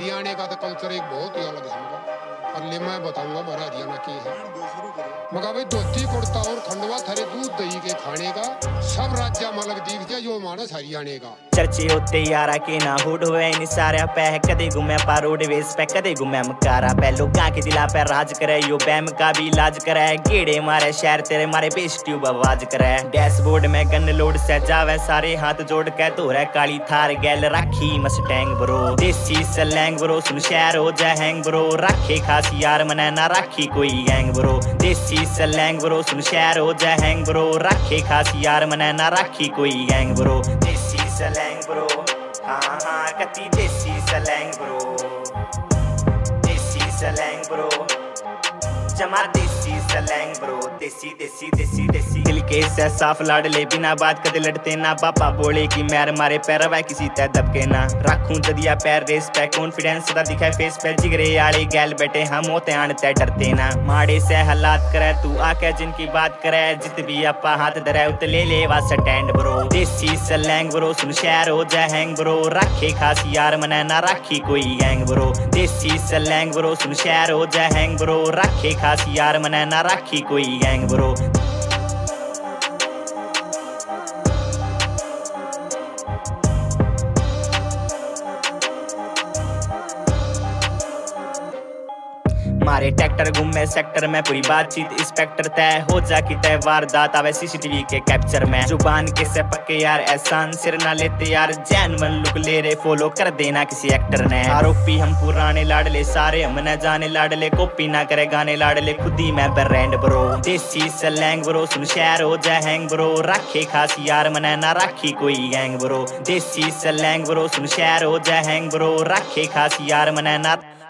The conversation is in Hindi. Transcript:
हरियाणा का तो कल्चर एक बहुत ही अलग है हमका। और ले मैं बताऊंगा हमारा हरियाणा की है मगर भाई धोती कुर्ता और खंडवा थारे दूध दही के खाने का सब राज्य अलग दिख जाए जो मानस हरियाणा का चर्चे होते यारा के ना हुड हुए इन सारे पैह कदे घूमे पा रोडवेज पे कदे घूमे मकारा पे लोगा के दिला पे राज करे यो बैम का भी इलाज करे गेड़े मारे शहर तेरे मारे बेस ट्यूब आवाज करे डैशबोर्ड में गन लोड से जावे सारे हाथ जोड़ के धोरे काली थार गैल राखी मस्टैंग ब्रो देसी सलैंग ब्रो सुन शहर हो जाए हैंग ब्रो राखे खास यार मने ना राखी कोई गैंग ब्रो देसी सलैंग ब्रो सुन शहर हो जाए हैंग ब्रो राखे खास यार मने ना राखी कोई गैंग ब्रो देसी सलैंग ब्रो हाँ हाँ कती देसी सलैंग ब्रो देसी सलैंग ब्रो जमा देसी सलैंग ब्रो देसी देसी देसी देसी दिल के से साफ लाडले बिना बात कदे लड़ते ना पापा बोले की मैर मारे पैर वह किसी तय दबके ना रखूं जदिया पैर रेस पे कॉन्फिडेंस सदा दिखाए फेस पे जिगरे आले गैल बैठे हम होते आन तय डरते ना माड़े से हालात करे तू आके जिनकी बात करे जित भी आपा हाथ धरे उत ले ले वा स्टैंड ब्रो देसी सलैंग ब्रो सुन शहर हो जाए हैंग ब्रो राखे खास यार मने ना राखी कोई गैंग ब्रो देसी सलैंग ब्रो सुन शहर हो जाए हैंग ब्रो राखे खास यार मने ना राखी कोई गैंग ब्रो मारे ट्रैक्टर घूमे सेक्टर में पूरी बातचीत इंस्पेक्टर तय हो जा की तय वारदात आवे सीसीटीवी के कैप्चर में जुबान के से पक्के यार एहसान सिर ना लेते यार जैनवन लुक ले रे फॉलो कर देना किसी एक्टर ने आरोपी हम पुराने लाडले सारे हम न जाने लाडले कॉपी ना करे गाने लाडले खुद ही मैं ब्रांड ब्रो देसी सलैंग ब्रो सुन शहर हो जाए हैंग ब्रो राखे खास यार मने ना राखी कोई गैंग ब्रो देसी सलैंग ब्रो सुन शहर हो जाए हैंग ब्रो राखे खास यार मने ना